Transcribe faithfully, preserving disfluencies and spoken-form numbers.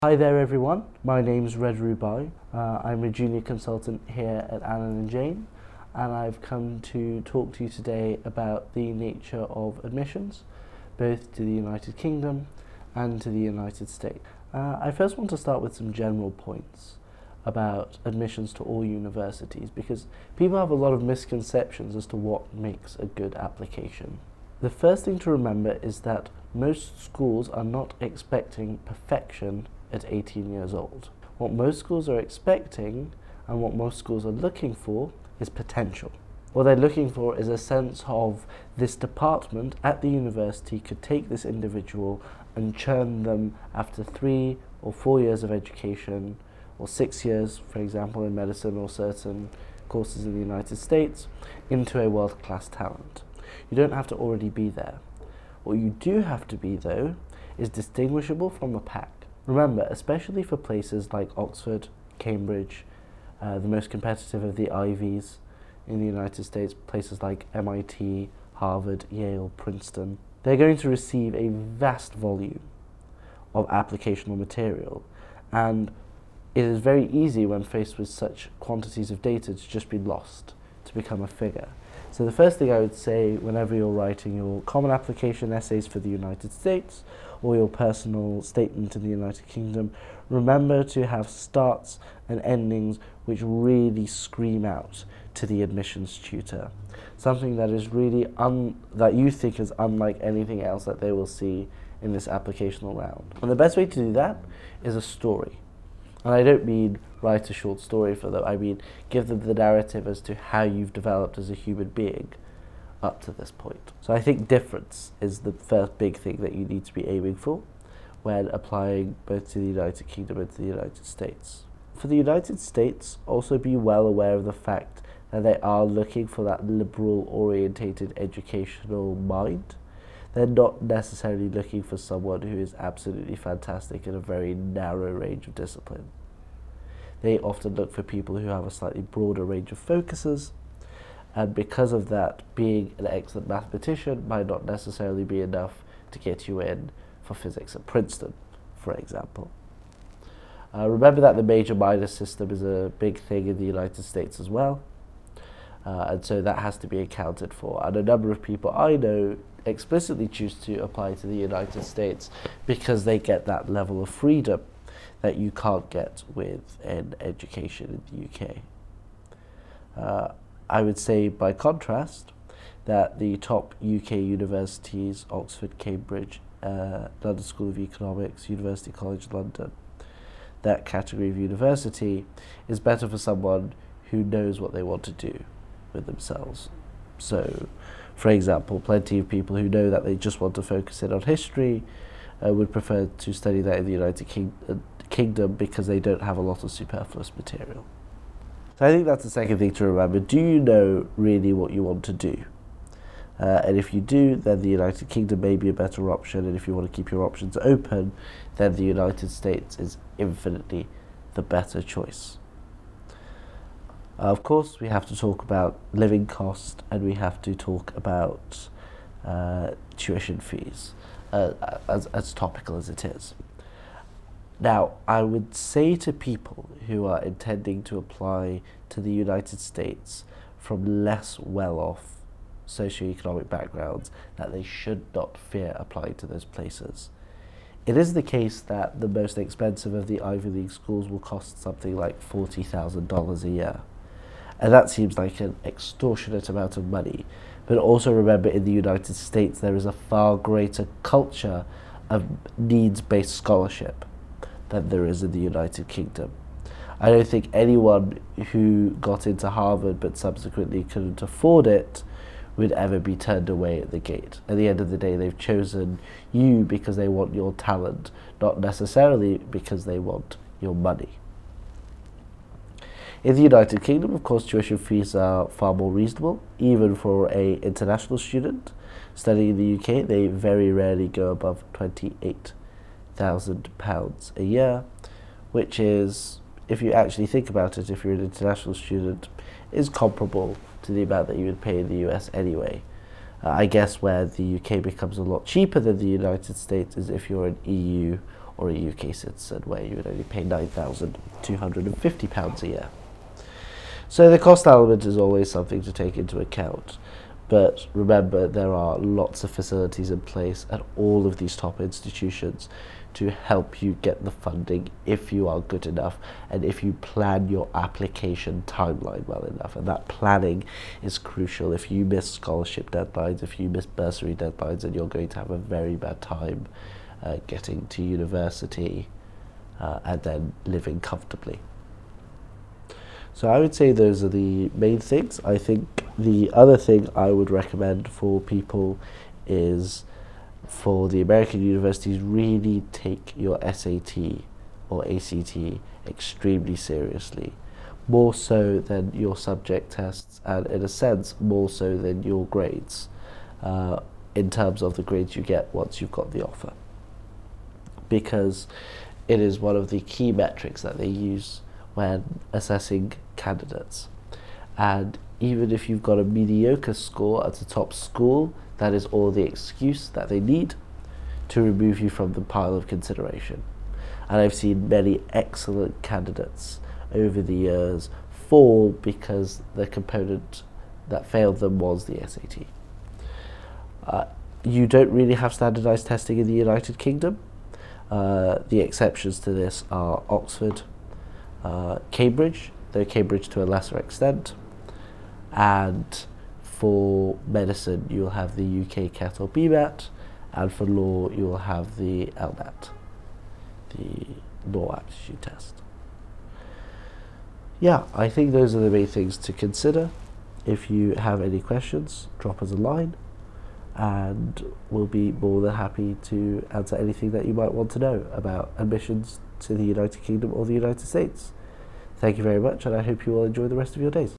Hi there everyone, my name's Red Rubai. Uh, I'm a junior consultant here at Allen and Jane, and I've come to talk to you today about the nature of admissions, both to the United Kingdom and to the United States. Uh, I first want to start with some general points about admissions to all universities, because people have a lot of misconceptions as to what makes a good application. The first thing to remember is that most schools are not expecting perfection at eighteen years old. What most schools are expecting and what most schools are looking for is potential. What they're looking for is a sense of this department at the university could take this individual and churn them after three or four years of education, or six years, for example, in medicine or certain courses in the United States, into a world-class talent. You don't have to already be there. What you do have to be, though, is distinguishable from the pack. Remember, especially for places like Oxford, Cambridge, uh, the most competitive of the Ivies in the United States, places like M I T, Harvard, Yale, Princeton, they're going to receive a vast volume of applicational material, and it is very easy when faced with such quantities of data to just be lost, to become a figure. So the first thing I would say whenever you're writing your common application essays for the United States or your personal statement in the United Kingdom, remember to have starts and endings which really scream out to the admissions tutor. Something that is really un that you think is unlike anything else that they will see in this applicational round. And the best way to do that is a story. And I don't mean write a short story for them, I mean give them the narrative as to how you've developed as a human being up to this point. So I think difference is the first big thing that you need to be aiming for when applying both to the United Kingdom and to the United States. For the United States, also be well aware of the fact that they are looking for that liberal-orientated educational mind. They're not necessarily looking for someone who is absolutely fantastic in a very narrow range of discipline. They often look for people who have a slightly broader range of focuses, and because of that, being an excellent mathematician might not necessarily be enough to get you in for physics at Princeton, for example. Uh, remember that the major-minor system is a big thing in the United States as well, uh, and so that has to be accounted for. And a number of people I know explicitly choose to apply to the United States because they get that level of freedom that you can't get with an education in the U K. Uh, I would say, by contrast, that the top U K universities, Oxford, Cambridge, uh, London School of Economics, University College London, that category of university is better for someone who knows what they want to do with themselves. So, for example, plenty of people who know that they just want to focus in on history uh, would prefer to study that in the United King uh, Kingdom because they don't have a lot of superfluous material. So I think that's the second thing to remember. Do you know really what you want to do? Uh, and if you do, then the United Kingdom may be a better option, and if you want to keep your options open, then the United States is infinitely the better choice. Uh, of course, we have to talk about living cost, and we have to talk about uh, tuition fees, uh, as, as topical as it is. Now, I would say to people who are intending to apply to the United States from less well-off socioeconomic backgrounds that they should not fear applying to those places. It is the case that the most expensive of the Ivy League schools will cost something like forty thousand dollars a year. And that seems like an extortionate amount of money. But also remember, in the United States, there is a far greater culture of needs-based scholarship than there is in the United Kingdom. I don't think anyone who got into Harvard but subsequently couldn't afford it would ever be turned away at the gate. At the end of the day, they've chosen you because they want your talent, not necessarily because they want your money. In the United Kingdom, of course, tuition fees are far more reasonable, even for an international student studying in the U K. They very rarely go above twenty-eight thousand pounds a year, which is, if you actually think about it, if you're an international student, is comparable to the amount that you would pay in the U S anyway. Uh, I guess where the U K becomes a lot cheaper than the United States is if you're an E U or a U K citizen, where you would only pay nine thousand two hundred fifty pounds a year. So the cost element is always something to take into account. But remember, there are lots of facilities in place at all of these top institutions to help you get the funding if you are good enough and if you plan your application timeline well enough. And that planning is crucial. If you miss scholarship deadlines, if you miss bursary deadlines, then you're going to have a very bad time uh, getting to university uh, and then living comfortably. So I would say those are the main things. I think the other thing I would recommend for people is for the American universities, really take your S A T or A C T extremely seriously, more so than your subject tests, and in a sense more so than your grades, uh, in terms of the grades you get once you've got the offer, because it is one of the key metrics that they use when assessing candidates. And even if you've got a mediocre score at a top school, that is all the excuse that they need to remove you from the pile of consideration. And I've seen many excellent candidates over the years fall because the component that failed them was the S A T. Uh, you don't really have standardized testing in the United Kingdom. Uh, the exceptions to this are Oxford, uh, Cambridge, though Cambridge to a lesser extent, and for medicine you'll have the U K C A T or B MAT, and for law you'll have the LMAT, the law aptitude test. Yeah, I think those are the main things to consider. If you have any questions, drop us a line and we'll be more than happy to answer anything that you might want to know about admissions to the United Kingdom or the United States. Thank you very much, and I hope you will enjoy the rest of your days.